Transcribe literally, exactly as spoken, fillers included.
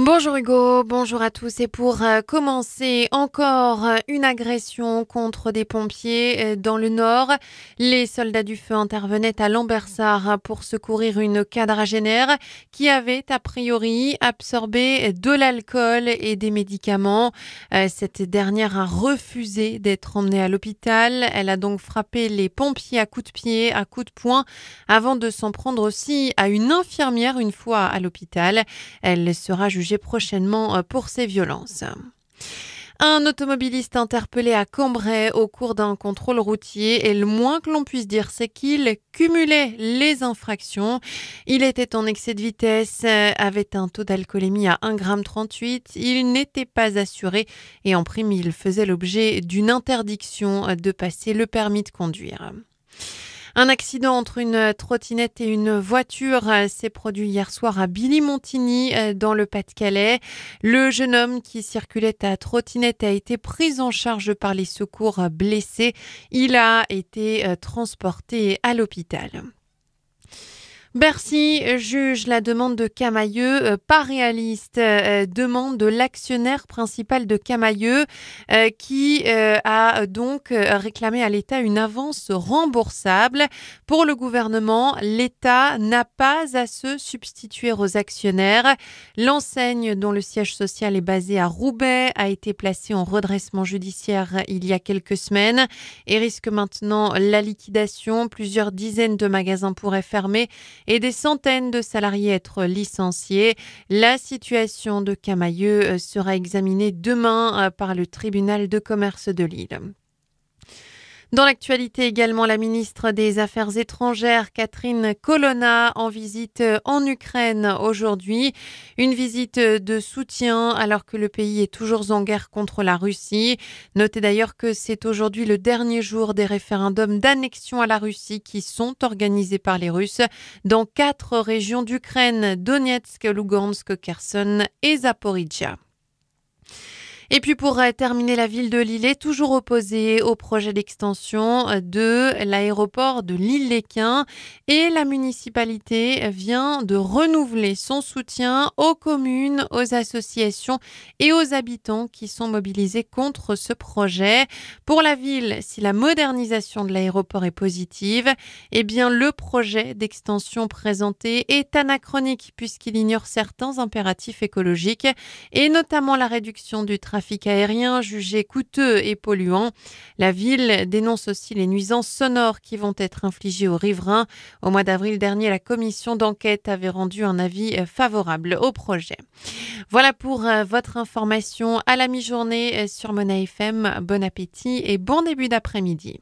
Bonjour Hugo, bonjour à tous. Et pour euh, commencer, encore euh, une agression contre des pompiers euh, dans le Nord. Les soldats du feu intervenaient à Lambersart pour secourir une quadragénaire qui avait a priori absorbé de l'alcool et des médicaments. Euh, Cette dernière a refusé d'être emmenée à l'hôpital. Elle a donc frappé les pompiers à coups de pied, à coups de poing, avant de s'en prendre aussi à une infirmière une fois à l'hôpital. Elle sera jugée prochainement pour ces violences. Un automobiliste interpellé à Cambrai au cours d'un contrôle routier et le moins que l'on puisse dire, c'est qu'il cumulait les infractions. Il était en excès de vitesse, avait un taux d'alcoolémie à un virgule trente-huit grammes. Il n'était pas assuré et en prime, il faisait l'objet d'une interdiction de passer le permis de conduire. Un accident entre une trottinette et une voiture s'est produit hier soir à Billy-Montigny, dans le Pas-de-Calais. Le jeune homme qui circulait à trottinette a été pris en charge par les secours blessés. Il a été transporté à l'hôpital. Bercy juge la demande de Camaïeu euh, pas réaliste. Euh, demande de l'actionnaire principal de Camaïeu euh, qui euh, a donc euh, réclamé à l'État une avance remboursable. Pour le gouvernement, l'État n'a pas à se substituer aux actionnaires. L'enseigne dont le siège social est basé à Roubaix a été placée en redressement judiciaire il y a quelques semaines et risque maintenant la liquidation. Plusieurs dizaines de magasins pourraient fermer et des centaines de salariés être licenciés. La situation de Camaïeu sera examinée demain par le tribunal de commerce de Lille. Dans l'actualité également, la ministre des Affaires étrangères, Catherine Colonna, en visite en Ukraine aujourd'hui. Une visite de soutien alors que le pays est toujours en guerre contre la Russie. Notez d'ailleurs que c'est aujourd'hui le dernier jour des référendums d'annexion à la Russie qui sont organisés par les Russes dans quatre régions d'Ukraine, Donetsk, Lugansk, Kherson et Zaporizhzhia. Et puis pour terminer, la ville de Lille est toujours opposée au projet d'extension de l'aéroport de Lille-Léquin et la municipalité vient de renouveler son soutien aux communes, aux associations et aux habitants qui sont mobilisés contre ce projet. Pour la ville, si la modernisation de l'aéroport est positive, eh bien le projet d'extension présenté est anachronique puisqu'il ignore certains impératifs écologiques et notamment la réduction du trafic aérien jugé coûteux et polluant. La ville dénonce aussi les nuisances sonores qui vont être infligées aux riverains. Au mois d'avril dernier, la commission d'enquête avait rendu un avis favorable au projet. Voilà pour votre information à la mi-journée sur Mona F M. Bon appétit et bon début d'après-midi.